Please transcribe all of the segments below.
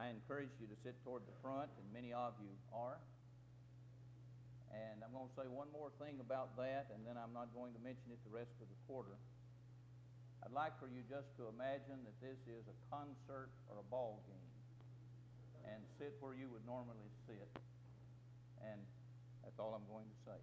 I encourage you to sit toward the front, and many of you are. And I'm going to say one more thing about that, and then I'm not going to mention it the rest of the quarter. I'd like for you just to imagine that this is a concert or a ball game, and sit where you would normally sit. And that's all I'm going to say.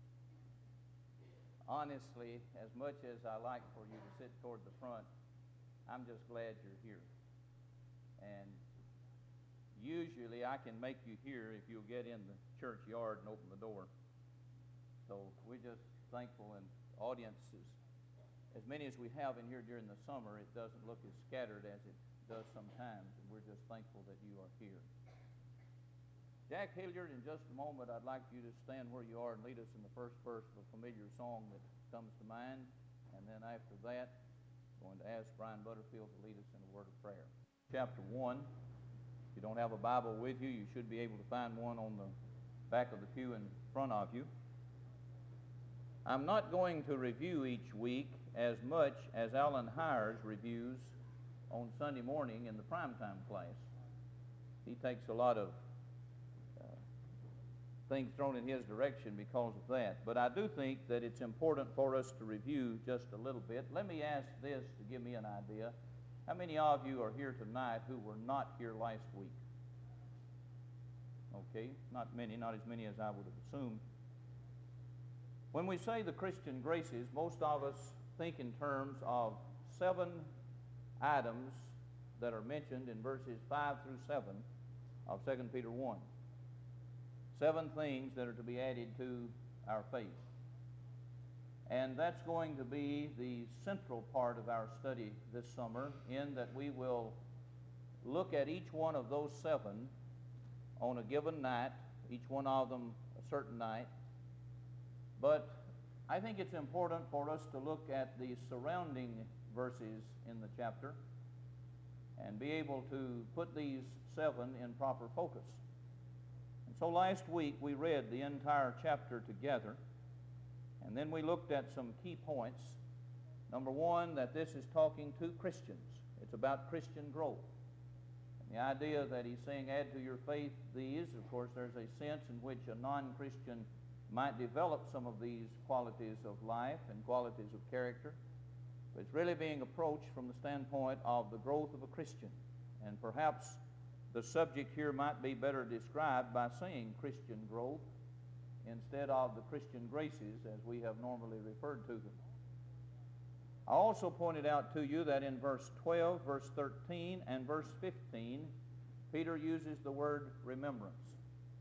Honestly, as much as I like for you to sit toward the front, I'm just glad you're here. And usually I can make you here if you'll get in the church yard and open the door. So we're just thankful, and audiences, as many as we have in here during the summer, it doesn't look as scattered as it does sometimes, and we're just thankful that you are here. Jack Hilliard, in just a moment, I'd like you to stand where you are and lead us in the first verse of a familiar song that comes to mind, and then after that, I'm going to ask Brian Butterfield to lead us in a word of prayer. Chapter 1. If you don't have a Bible with you, you should be able to find one on the back of the pew in front of you. I'm not going to review each week as much as Alan Hires reviews on Sunday morning in the primetime class. He takes a lot of things thrown in his direction because of that. But I do think that it's important for us to review just a little bit. Let me ask this to give me an idea. How many of you are here tonight who were not here last week? Okay, not many, not as many as I would have assumed. When we say the Christian graces, most of us think in terms of 7 items that are mentioned in verses 5 through 7 of 2 Peter 1. 7 things that are to be added to our faith. And that's going to be the central part of our study this summer, in that we will look at each one of those 7 on a given night, each one of them a certain night. But I think it's important for us to look at the surrounding verses in the chapter and be able to put these 7 in proper focus. And so last week we read the entire chapter together, and then we looked at some key points. Number 1, that this is talking to Christians. It's about Christian growth. And the idea that he's saying add to your faith these, of course there's a sense in which a non-Christian might develop some of these qualities of life and qualities of character. But it's really being approached from the standpoint of the growth of a Christian. And perhaps the subject here might be better described by saying Christian growth instead of the Christian graces as we have normally referred to them. I also pointed out to you that in verse 12, verse 13, and verse 15, Peter uses the word remembrance,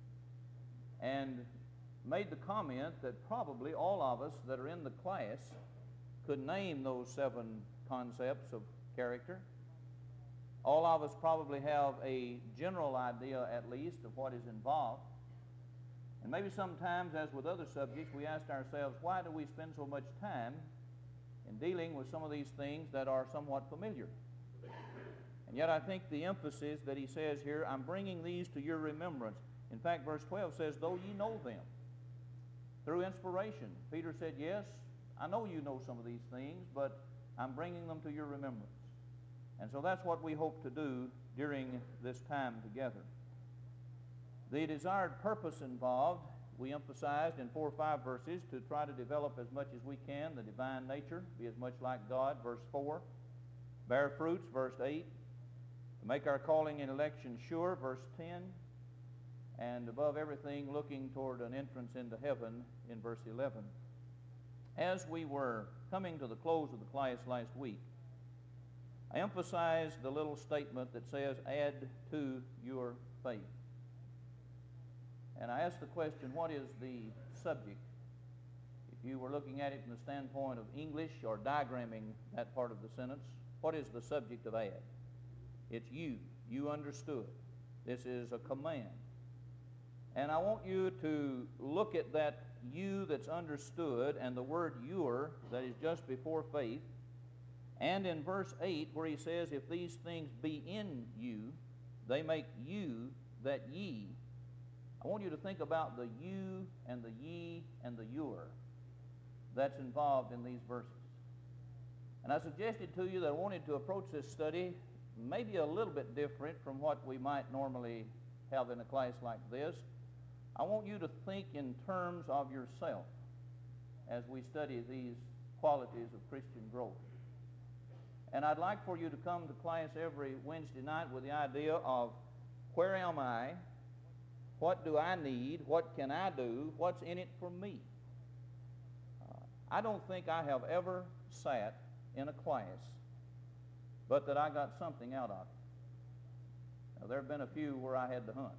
and made the comment that probably all of us that are in the class could name those 7 concepts of character. All of us probably have a general idea, at least, of what is involved. And maybe sometimes, as with other subjects, we ask ourselves, why do we spend so much time in dealing with some of these things that are somewhat familiar? And yet I think the emphasis that he says here, I'm bringing these to your remembrance. In fact, verse 12 says, though ye know them. Through inspiration, Peter said, yes, I know you know some of these things, but I'm bringing them to your remembrance. And so that's what we hope to do during this time together. The desired purpose involved, we emphasized in 4 or 5 verses, to try to develop as much as we can the divine nature, be as much like God, verse 4. Bear fruits, verse 8. To make our calling and election sure, verse 10. And above everything, looking toward an entrance into heaven in verse 11. As we were coming to the close of the class last week, I emphasized the little statement that says, add to your faith. And I asked the question, what is the subject? If you were looking at it from the standpoint of English or diagramming that part of the sentence, what is the subject of add? It's you. You understood. This is a command. And I want you to look at that you that's understood and the word your that is just before faith. And in verse 8 where he says, if these things be in you, they make you that ye. I want you to think about the you and the ye and the your that's involved in these verses. And I suggested to you that I wanted to approach this study maybe a little bit different from what we might normally have in a class like this. I want you to think in terms of yourself as we study these qualities of Christian growth. And I'd like for you to come to class every Wednesday night with the idea of, where am I? What do I need? What can I do? What's in it for me? I don't think I have ever sat in a class but that I got something out of it. Now, there have been a few where I had to hunt.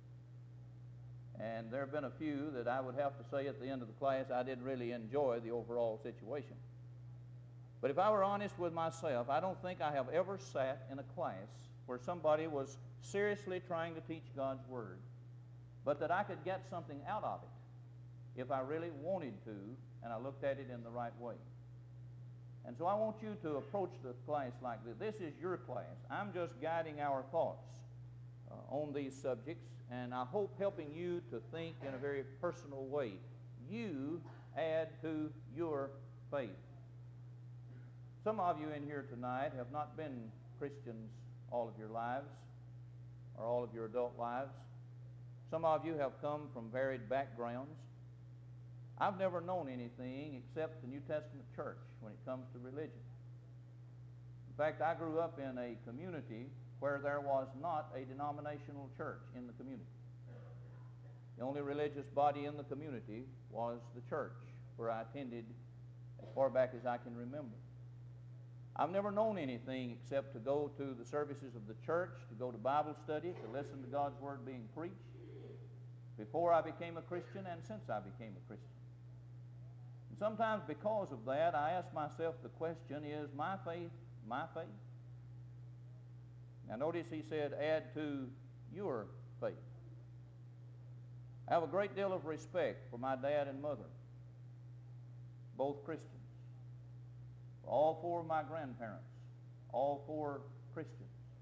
And there have been a few that I would have to say at the end of the class I didn't really enjoy the overall situation. But if I were honest with myself, I don't think I have ever sat in a class where somebody was seriously trying to teach God's Word, but that I could get something out of it if I really wanted to and I looked at it in the right way. And so I want you to approach the class like this. This is your class. I'm just guiding our thoughts on these subjects, and I hope helping you to think in a very personal way. You add to your faith. Some of you in here tonight have not been Christians all of your lives or all of your adult lives. Some of you have come from varied backgrounds. I've never known anything except the New Testament church when it comes to religion. In fact, I grew up in a community where there was not a denominational church in the community. The only religious body in the community was the church, where I attended as far back as I can remember. I've never known anything except to go to the services of the church, to go to Bible study, to listen to God's Word being preached, before I became a Christian and since I became a Christian. And sometimes because of that, I ask myself the question, is my faith my faith? Now notice he said, add to your faith. I have a great deal of respect for my dad and mother, both Christians. For all four of my grandparents, all four Christians.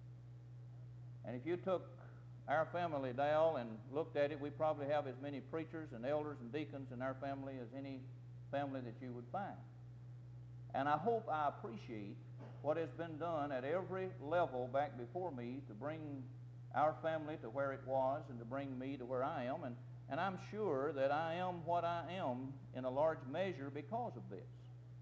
And if you took our family, Dale, and looked at it, we probably have as many preachers and elders and deacons in our family as any family that you would find. And I hope I appreciate what has been done at every level back before me to bring our family to where it was and to bring me to where I am. And I'm sure that I am what I am in a large measure because of this.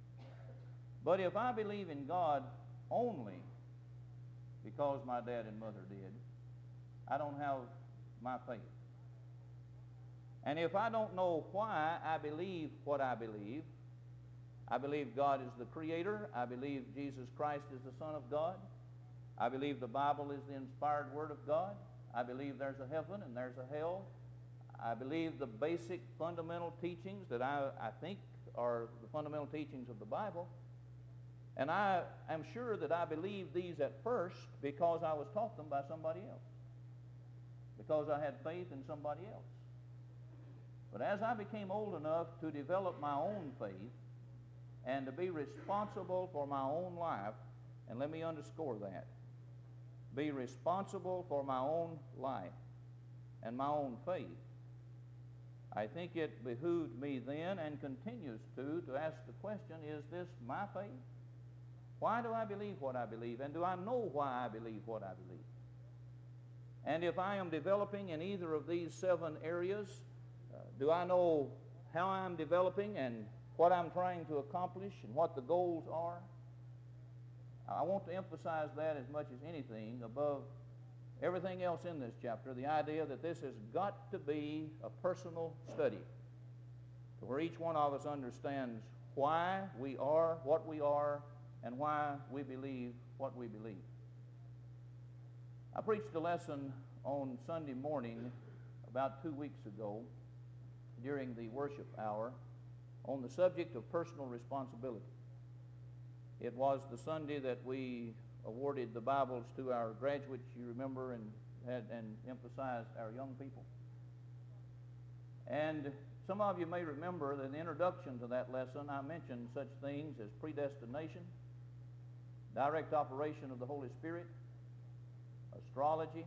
But if I believe in God only because my dad and mother did, I don't have my faith. And if I don't know why I believe what I believe God is the Creator, I believe Jesus Christ is the Son of God, I believe the Bible is the inspired Word of God, I believe there's a heaven and there's a hell, I believe the basic fundamental teachings that I think are the fundamental teachings of the Bible, and I am sure that I believed these at first because I was taught them by somebody else, because I had faith in somebody else. But as I became old enough to develop my own faith and to be responsible for my own life, and let me underscore that, be responsible for my own life and my own faith, I think it behooved me then and continues to ask the question, is this my faith? Why do I believe what I believe? And do I know why I believe what I believe? And if I am developing in either of these 7 areas, do I know how I'm developing and what I'm trying to accomplish and what the goals are? I want to emphasize that as much as anything above everything else in this chapter, the idea that this has got to be a personal study, where each one of us understands why we are what we are and why we believe what we believe. I preached a lesson on Sunday morning about 2 weeks ago during the worship hour on the subject of personal responsibility. It was the Sunday that we awarded the Bibles to our graduates, you remember, and emphasized our young people. And some of you may remember that in the introduction to that lesson I mentioned such things as predestination, direct operation of the Holy Spirit, astrology,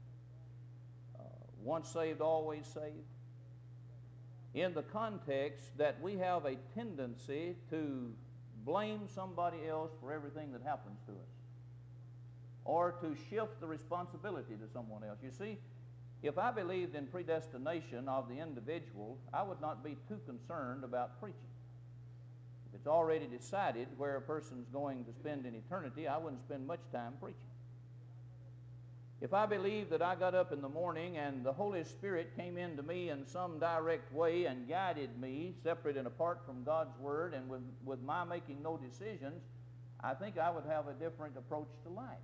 once saved, always saved, in the context that we have a tendency to blame somebody else for everything that happens to us. or to shift the responsibility to someone else. You see, if I believed in predestination of the individual, I would not be too concerned about preaching. If it's already decided where a person's going to spend an eternity, I wouldn't spend much time preaching. If I believed that I got up in the morning and the Holy Spirit came into me in some direct way and guided me, separate and apart from God's Word, and with my making no decisions, I think I would have a different approach to life.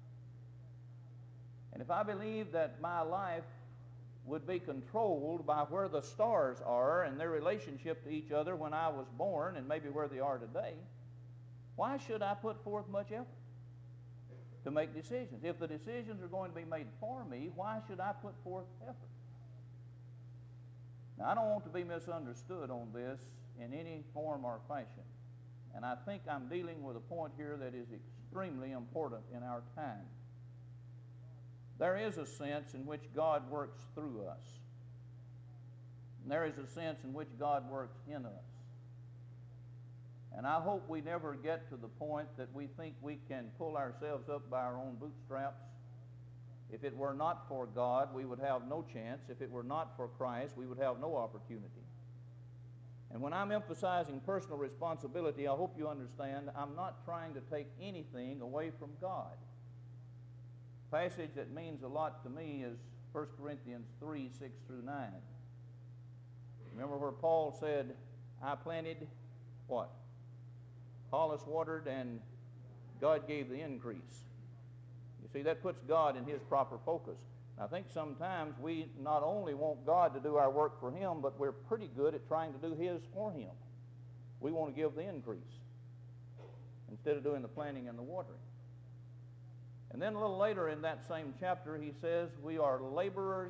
And if I believed that my life would be controlled by where the stars are and their relationship to each other when I was born and maybe where they are today, why should I put forth much effort to make decisions? If the decisions are going to be made for me, why should I put forth effort? Now, I don't want to be misunderstood on this in any form or fashion. And I think I'm dealing with a point here that is extremely important in our time. There is a sense in which God works through us. And there is a sense in which God works in us. And I hope we never get to the point that we think we can pull ourselves up by our own bootstraps. If it were not for God, we would have no chance. If it were not for Christ, we would have no opportunity. And when I'm emphasizing personal responsibility, I hope you understand I'm not trying to take anything away from God. A passage that means a lot to me is 1 Corinthians 3, 6 through 9. Remember where Paul said, I planted, what? Apollos watered, and God gave the increase. You see, that puts God in His proper focus. I think sometimes we not only want God to do our work for Him, but we're pretty good at trying to do His for Him. We want to give the increase instead of doing the planting and the watering. And then a little later in that same chapter, he says, we are laborers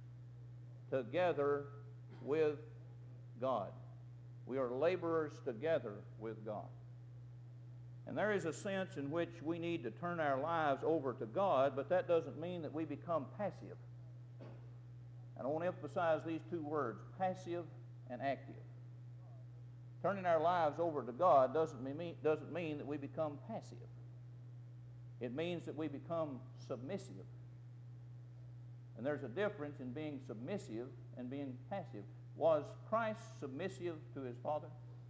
together with God. We are laborers together with God. And there is a sense in which we need to turn our lives over to God, but that doesn't mean that we become passive. And I want to emphasize these two words, passive and active. Turning our lives over to God doesn't mean that we become passive. It means that we become submissive. And there's a difference in being submissive and being passive. Was Christ submissive to His Father?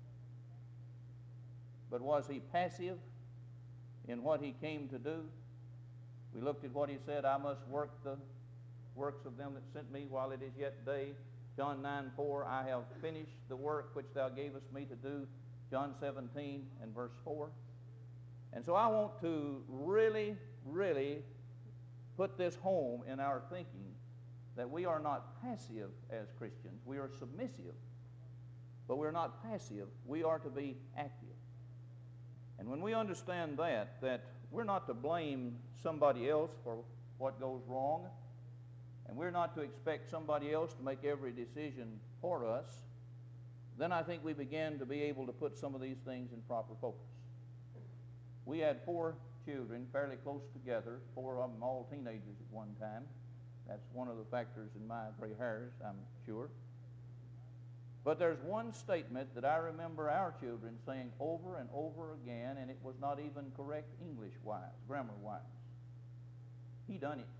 But was He passive in what He came to do? We looked at what He said, I must work the works of them that sent me while it is yet day. John 9:4, I have finished the work which Thou gavest me to do. John 17 and verse 4. And so I want to really, really put this home in our thinking that we are not passive as Christians. We are submissive, but we're not passive. We are to be active. And when we understand that we're not to blame somebody else for what goes wrong, and we're not to expect somebody else to make every decision for us, then I think we begin to be able to put some of these things in proper focus. We had 4 children fairly close together, 4 of them all teenagers at one time. That's one of the factors in my gray hairs, I'm sure. But there's one statement that I remember our children saying over and over again, and it was not even correct English-wise, grammar-wise. He done it.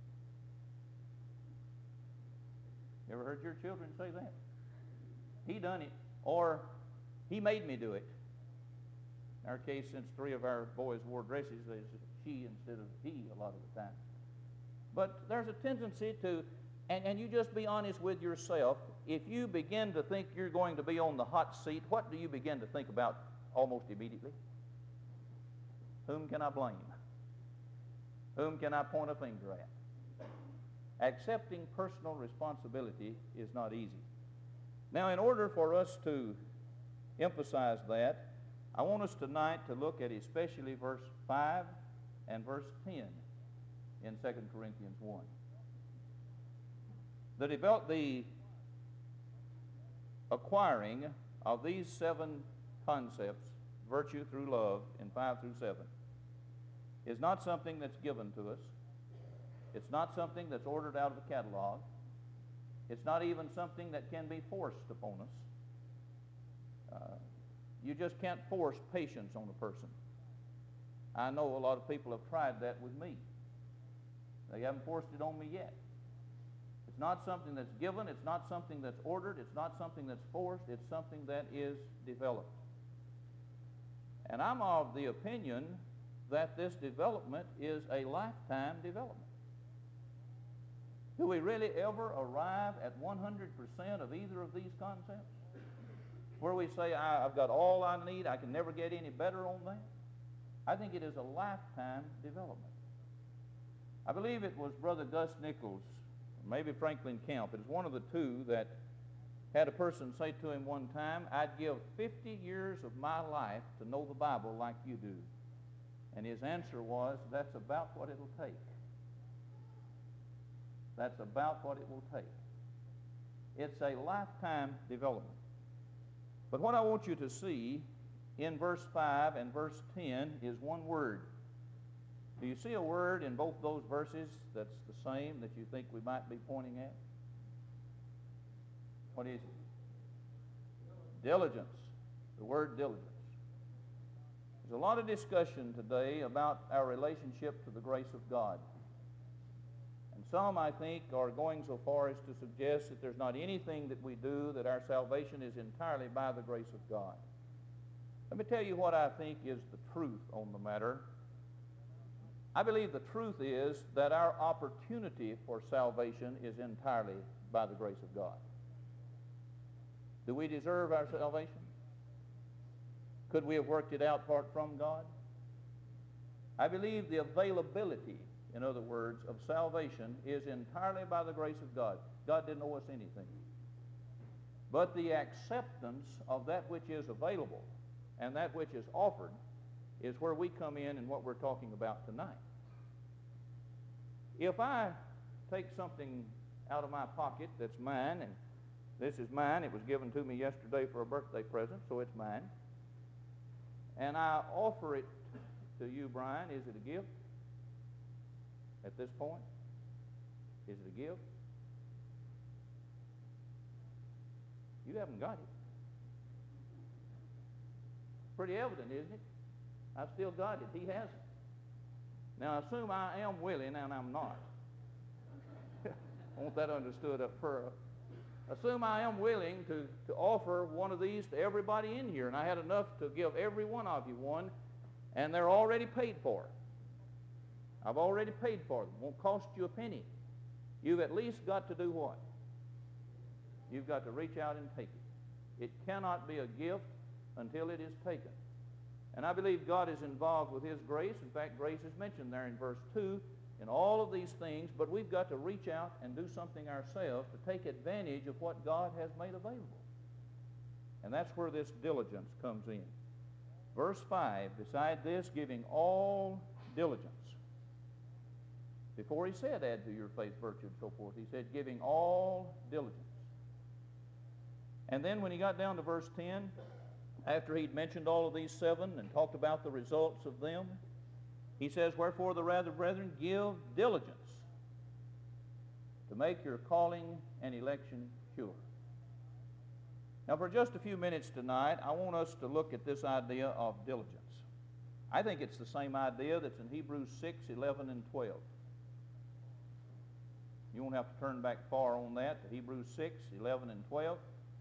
You ever heard your children say that? He done it. Or, he made me do it. In our case, since 3 of our boys wore dresses, there's she instead of he a lot of the time. But there's a tendency to, and you just be honest with yourself, if you begin to think you're going to be on the hot seat, what do you begin to think about almost immediately? Whom can I blame? Whom can I point a finger at? Accepting personal responsibility is not easy. Now, in order for us to emphasize that, I want us tonight to look at especially verse 5 and verse 10 in 2 Corinthians 1. The acquiring of these 7 concepts, virtue through love in 5 through 7, is not something that's given to us. It's not something that's ordered out of the catalog. It's not even something that can be forced upon us. You just can't force patience on a person. I know a lot of people have tried that with me. They haven't forced it on me yet. It's not something that's given. It's not something that's ordered. It's not something that's forced. It's something that is developed. And I'm of the opinion that this development is a lifetime development. Do we really ever arrive at 100% of either of these concepts? Where we say, I've got all I need, I can never get any better on that? I think it is a lifetime development. I believe it was Brother Gus Nichols, maybe Franklin Camp. It was one of the two that had a person say to him one time, I'd give 50 years of my life to know the Bible like you do. And his answer was, that's about what it'll take. That's about what it will take. It's a lifetime development. But what I want you to see in verse 5 and verse 10 is one word. Do you see a word in both those verses that's the same that you think we might be pointing at? What is it? Diligence. The word diligence. There's a lot of discussion today about our relationship to the grace of God. And some, I think, are going so far as to suggest that there's not anything that we do, that our salvation is entirely by the grace of God. Let me tell you what I think is the truth on the matter. I believe the truth is that our opportunity for salvation is entirely by the grace of God. Do we deserve our salvation? Could we have worked it out apart from God? I believe the availability, in other words, of salvation is entirely by the grace of God. God didn't owe us anything. But the acceptance of that which is available and that which is offered is where we come in and what we're talking about tonight. If I take something out of my pocket that's mine, and this is mine, it was given to me yesterday for a birthday present, so it's mine, and I offer it to you, Brian, is it a gift? At this point? Is it a gift? You haven't got it. Pretty evident, isn't it? I've still got it. He hasn't. Now, assume I am willing and I'm not. I want that understood up front. Assume I am willing to offer one of these to everybody in here, and I had enough to give every one of you one, and they're already paid for. I've already paid for them. Won't cost you a penny. You've at least got to do what? You've got to reach out and take it. It cannot be a gift until it is taken. And I believe God is involved with His grace. In fact, grace is mentioned there in verse 2 in all of these things, but we've got to reach out and do something ourselves to take advantage of what God has made available. And that's where this diligence comes in. Verse 5, beside this, giving all diligence. Before he said, add to your faith virtue and so forth, he said, giving all diligence. And then when he got down to verse 10, after he'd mentioned all of these seven and talked about the results of them, he says, wherefore the rather, brethren, give diligence to make your calling and election sure. Now, for just a few minutes tonight, I want us to look at this idea of diligence. I think it's the same idea that's in Hebrews 6, 11, and 12. You won't have to turn back far on that to Hebrews 6, 11, and 12.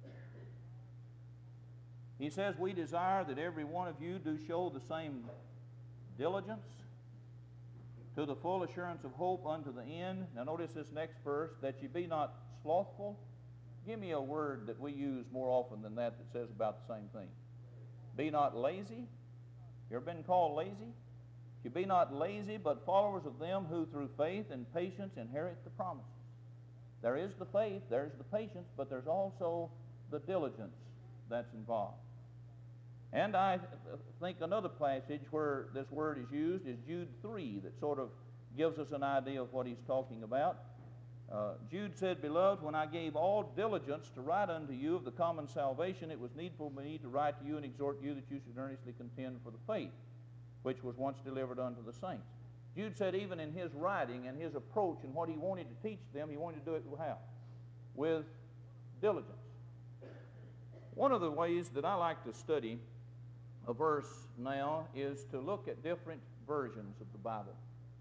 He says, we desire that every one of you do show the same diligence to the full assurance of hope unto the end. Now notice this next verse, that ye be not slothful. Give me a word that we use more often than that that says about the same thing. Be not lazy. You ever been called lazy? You be not lazy, but followers of them who through faith and patience inherit the promises. There is the faith, there's the patience, but there's also the diligence that's involved. And I think another passage where this word is used is Jude 3 that sort of gives us an idea of what he's talking about. Jude said, beloved, when I gave all diligence to write unto you of the common salvation, it was needful for me to write to you and exhort you that you should earnestly contend for the faith which was once delivered unto the saints. Jude said even in his writing and his approach and what he wanted to teach them, he wanted to do it how? With diligence. One of the ways that I like to study a verse now is to look at different versions of the Bible.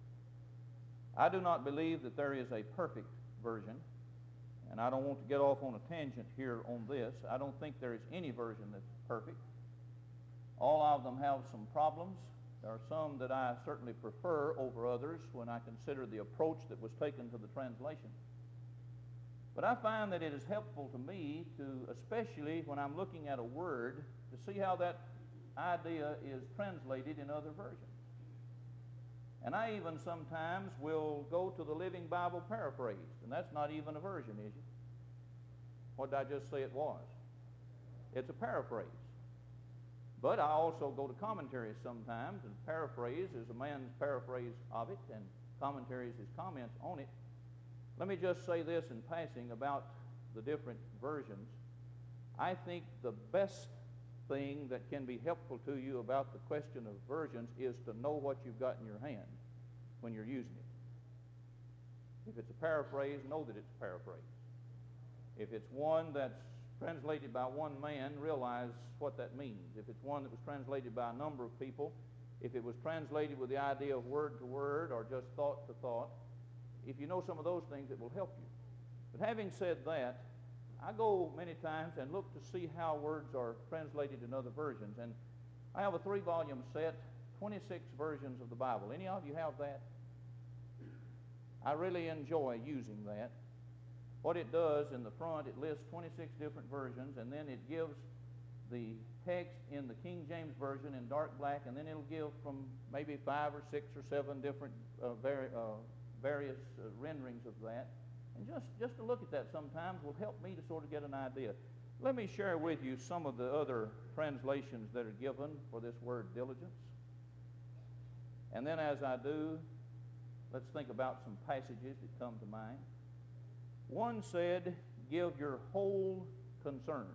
I do not believe that there is a perfect version, and I don't want to get off on a tangent here on this. I don't think there is any version that's perfect. All of them have some problems. There are some that I certainly prefer over others when I consider the approach that was taken to the translation. But I find that it is helpful to me to, especially when I'm looking at a word, to see how that idea is translated in other versions. And I even sometimes will go to the Living Bible Paraphrased, and that's not even a version, is it? What did I just say it was? It's a paraphrase. But I also go to commentaries sometimes, and paraphrase is a man's paraphrase of it, and commentaries is comments on it. Let me just say this in passing about the different versions. I think the best thing that can be helpful to you about the question of versions is to know what you've got in your hand when you're using it. If it's a paraphrase, know that it's a paraphrase. If it's one that's translated by one man, realize what that means. If it's one that was translated by a number of people, if it was translated with the idea of word to word or just thought to thought, if you know some of those things, it will help you. But having said that, I go many times and look to see how words are translated in other versions. And I have a 3-volume set, 26 versions of the Bible. Any of you have that? I really enjoy using that. What it does in the front, it lists 26 different versions, and then it gives the text in the King James Version in dark black, and then it'll give from maybe 5 or 6 or 7 different various renderings of that. And just to look at that sometimes will help me to sort of get an idea. Let me share with you some of the other translations that are given for this word diligence. And then as I do, let's think about some passages that come to mind. One said, give your whole concern.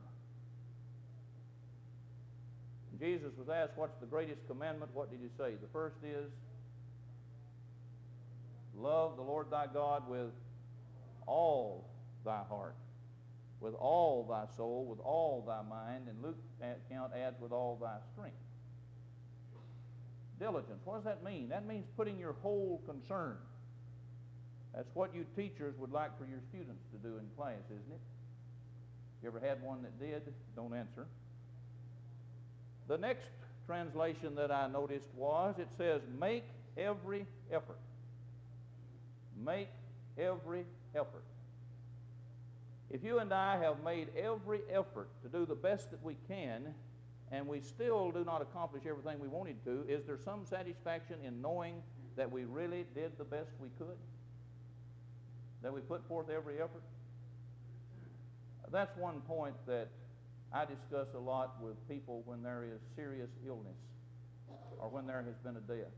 When Jesus was asked, what's the greatest commandment? What did he say? The first is, love the Lord thy God with all thy heart, with all thy soul, with all thy mind, and Luke account adds with all thy strength. Diligence, what does that mean? That means putting your whole concern. That's what you teachers would like for your students to do in class, isn't it? You ever had one that did? Don't answer. The next translation that I noticed was, it says, make every effort. Make every effort. If you and I have made every effort to do the best that we can, and we still do not accomplish everything we wanted to, is there some satisfaction in knowing that we really did the best we could? That we put forth every effort? That's one point that I discuss a lot with people when there is serious illness or when there has been a death.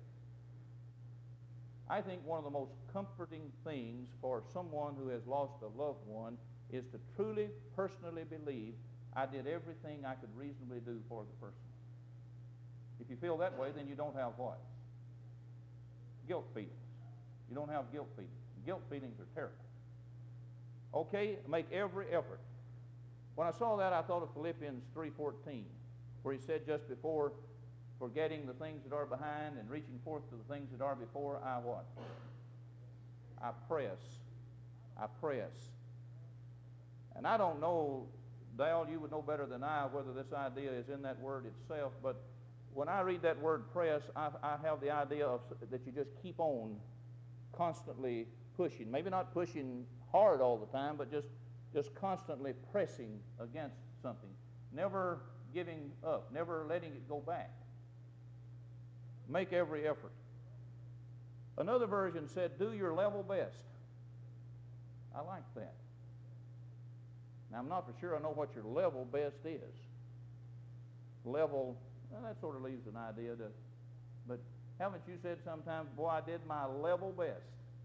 I think one of the most comforting things for someone who has lost a loved one is to truly, personally believe I did everything I could reasonably do for the person. If you feel that way, then you don't have what? Guilt feelings. You don't have guilt feelings. Guilt feelings are terrible. Okay, make every effort. When I saw that, I thought of Philippians 3:14, where he said just before, forgetting the things that are behind and reaching forth to the things that are before, I what? I press. I press. And I don't know, Dale, you would know better than I whether this idea is in that word itself, but when I read that word press, I have the idea of that you just keep on constantly pushing. Maybe not pushing hard all the time, but just constantly pressing against something. Never giving up, never letting it go back. Make every effort. Another version said, do your level best. I like that. Now, I'm not for sure I know what your level best is. Level, well, that sort of leaves an idea to, but haven't you said sometimes, boy, I did my level best?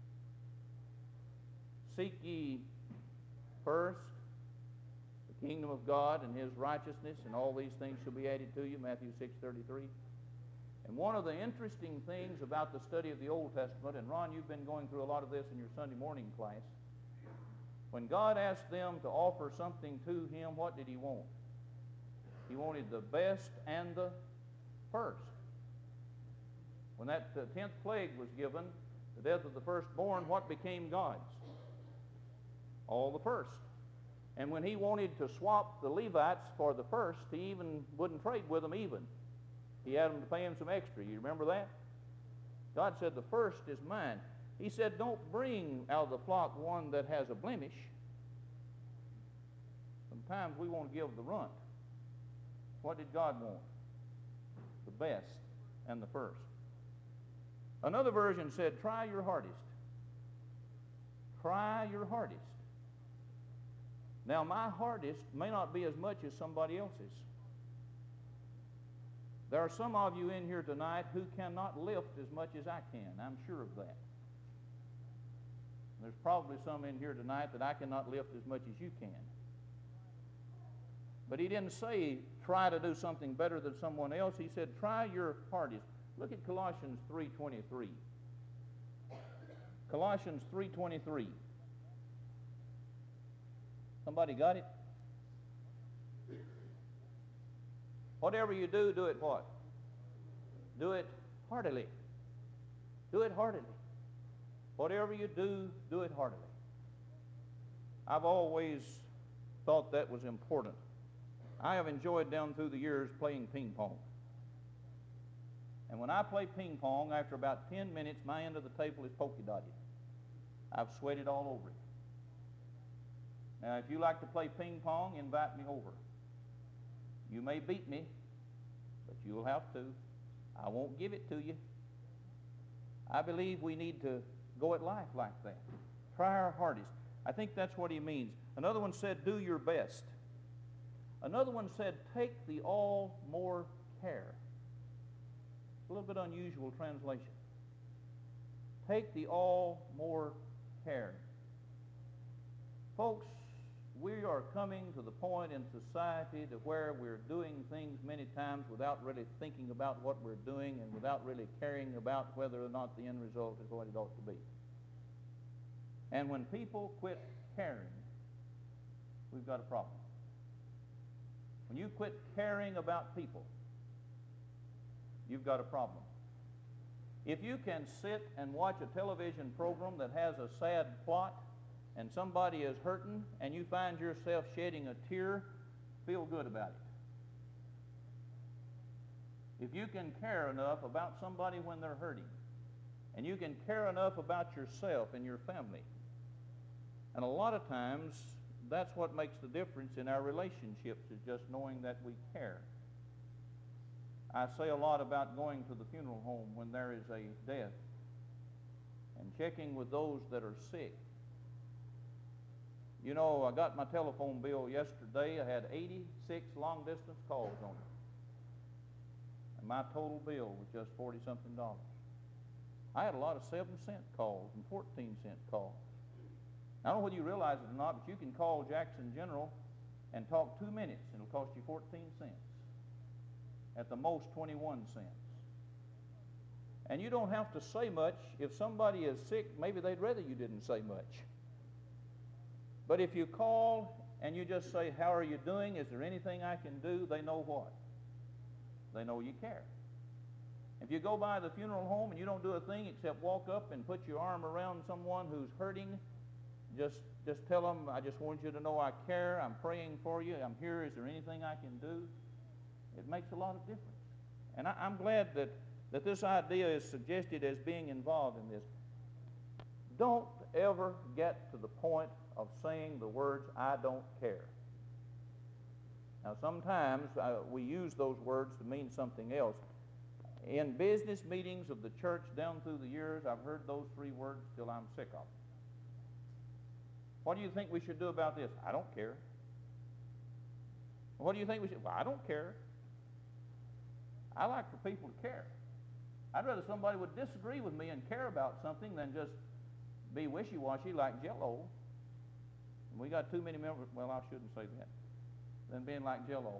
Seek ye first the kingdom of God and his righteousness, and all these things shall be added to you, Matthew 6:33. And one of the interesting things about the study of the Old Testament, and Ron, you've been going through a lot of this in your Sunday morning class, when God asked them to offer something to him, what did he want? He wanted the best and the first. When that 10th plague was given, the death of the firstborn, what became God's? All the first. And when he wanted to swap the Levites for the first, he even wouldn't trade with them even. He had them to pay him some extra. You remember that? God said, the first is mine. He said, don't bring out of the flock one that has a blemish. Sometimes we want to give the runt. What did God want? The best and the first. Another version said, try your hardest. Try your hardest. Now, my hardest may not be as much as somebody else's. There are some of you in here tonight who cannot lift as much as I can. I'm sure of that. There's probably some in here tonight that I cannot lift as much as you can. But he didn't say try to do something better than someone else. He said try your hardest. Look at Colossians 3:23. Colossians 3:23. Somebody got it? Whatever you do, do it what? Do it heartily. Do it heartily. Whatever you do, do it heartily. I've always thought that was important. I have enjoyed down through the years playing ping pong. And when I play ping pong, after about 10 minutes, my end of the table is polka dotted. I've sweated all over it. Now, if you like to play ping pong, invite me over. You may beat me, but you'll have to. I won't give it to you. I believe we need to go at life like that. Try our hardest. I think that's what he means. Another one said, do your best. Another one said, take the all more care. A little bit unusual translation. Take the all more care. Folks, we are coming to the point in society to where we're doing things many times without really thinking about what we're doing and without really caring about whether or not the end result is what it ought to be. And when people quit caring, we've got a problem. When you quit caring about people, you've got a problem. If you can sit and watch a television program that has a sad plot and somebody is hurting and you find yourself shedding a tear, feel good about it. If you can care enough about somebody when they're hurting, and you can care enough about yourself and your family, and a lot of times that's what makes the difference in our relationships, is just knowing that we care. I say a lot about going to the funeral home when there is a death and checking with those that are sick. You know, I got my telephone bill yesterday. I had 86 long-distance calls on it. And my total bill was just $40-something. I had a lot of 7-cent calls and 14-cent calls. I don't know whether you realize it or not, but you can call Jackson General and talk 2 minutes, and it'll cost you 14 cents. At the most, 21 cents. And you don't have to say much. If somebody is sick, maybe they'd rather you didn't say much. But if you call and you just say, how are you doing? Is there anything I can do? They know what? They know you care. If you go by the funeral home and you don't do a thing except walk up and put your arm around someone who's hurting, just tell them, I just want you to know I care. I'm praying for you. I'm here. Is there anything I can do? It makes a lot of difference. And I'm glad that this idea is suggested as being involved in this. Don't ever get to the point of saying the words, I don't care. Now, sometimes we use those words to mean something else. In business meetings of the church down through the years, I've heard those 3 words till I'm sick of them. What do you think we should do about this? I don't care. What do you think we should? Well, I don't care. I like for people to care. I'd rather somebody would disagree with me and care about something than just be wishy-washy like Jell-O. And we got too many members, well, I shouldn't say that, than being like Jell-O.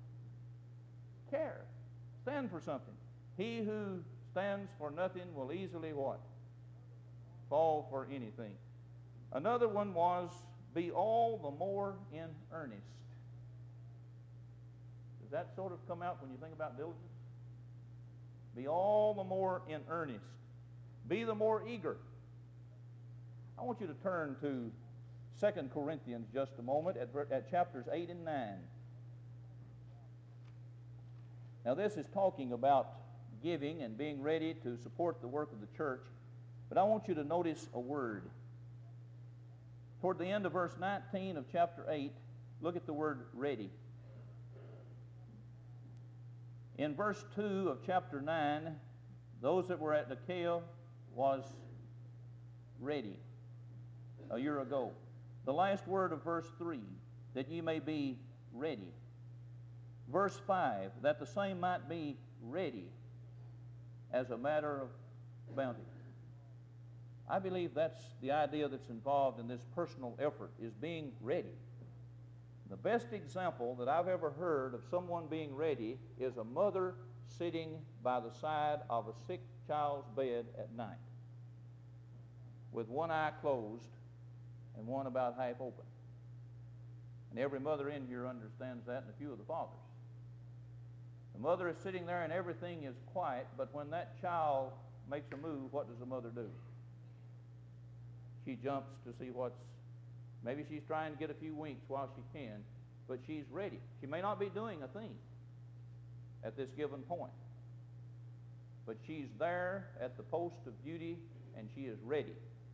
Care. Stand for something. He who stands for nothing will easily what? Fall for anything. Another one was, be all the more in earnest. Does that sort of come out when you think about diligence? Be all the more in earnest. Be the more eager. I want you to turn to 2 Corinthians just a moment at chapters 8 and 9. Now this is talking about giving and being ready to support the work of the church, but I want you to notice a word. Toward the end of verse 19 of chapter 8, look at the word ready. In verse 2 of chapter 9, those that were at Achaia was ready a year ago. The last word of verse 3, that ye may be ready. Verse 5, that the same might be ready as a matter of bounty. I believe that's the idea that's involved in this personal effort, is being ready. The best example that I've ever heard of someone being ready is a mother sitting by the side of a sick child's bed at night with one eye closed and one about half open. And every mother in here understands that, and a few of the fathers. The mother is sitting there and everything is quiet, but when that child makes a move, what does the mother do? She jumps to see maybe she's trying to get a few winks while she can, but she's ready. She may not be doing a thing at this given point, but she's there at the post of duty and she is ready.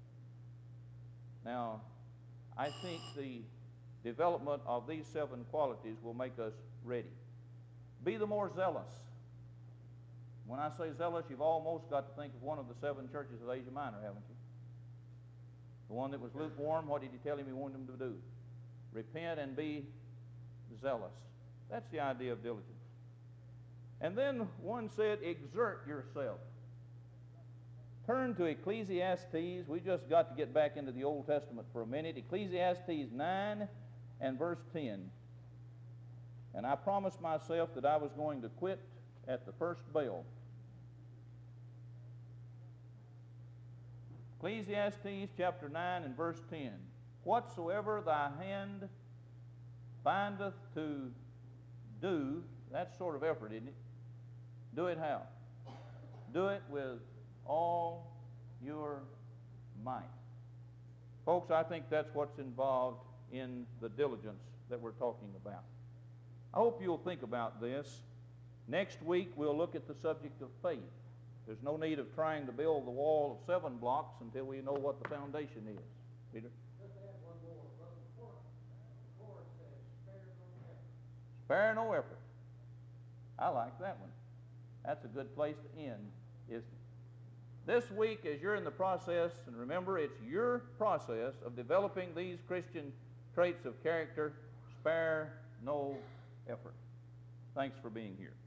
Now, I think the development of these 7 qualities will make us ready. Be the more zealous. When I say zealous, you've almost got to think of one of the 7 churches of Asia Minor, haven't you? The one that was lukewarm, what did he tell him he wanted him to do? Repent and be zealous. That's the idea of diligence. And then one said, exert yourself. Turn to Ecclesiastes. We just got to get back into the Old Testament for a minute. Ecclesiastes 9 and verse 10. And I promised myself that I was going to quit at the first bell. Ecclesiastes chapter 9 and verse 10. Whatsoever thy hand findeth to do, that's sort of effort, isn't it? Do it how? Do it with all your might. Folks, I think that's what's involved in the diligence that we're talking about. I hope you'll think about this. Next week, we'll look at the subject of faith. There's no need of trying to build the wall of 7 blocks until we know what the foundation is. Peter? Just add one more. The chorus says, spare no effort. Spare no effort. I like that one. That's a good place to end, isn't it? This week, as you're in the process, and remember, it's your process of developing these Christian traits of character, spare no effort. Thanks for being here.